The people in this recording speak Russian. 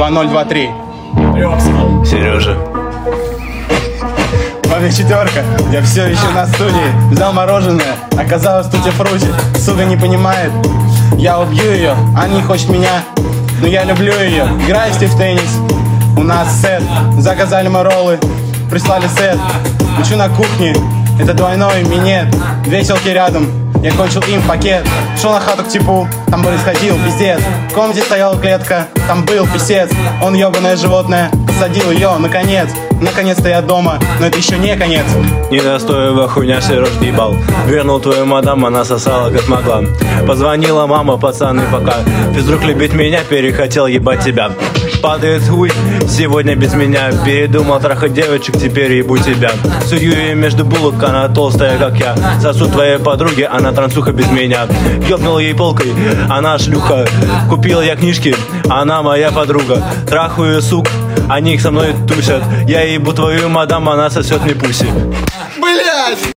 2023. Сережа. Маме четверка, я все еще на студии. Взял мороженое, оказалось тутти-фрути. Сука не понимает, я убью ее. Она не хочет меня, но я люблю ее. Играете в теннис, у нас сет. Заказали мы роллы, прислали сет. Учу на кухне, это двойной минет. Веселки рядом, я кончил им пакет. Шел на хату к типу, там происходил пиздец. В комнате стояла клетка, там был писец. Он ебаное животное, посадил ее, наконец. Наконец-то я дома, но это еще не конец. Недостоевая хуйня, Сереж ебал. Вернул твою мадам, она сосала как могла. Позвонила мама, пацаны, пока физрук любит меня, перехотел ебать тебя. Падает хуй, сегодня без меня. Передумал трахать девочек, теперь ебу тебя. Сую ее между булок, она толстая, как я. Сосу твоей подруги, она трансуха без меня. Ёбнул ей полкой, она шлюха. Купил я книжки, она моя подруга. Трахаю сук, они со мной тусят. Я ебу твою мадам, она сосет мне пуси. Блять!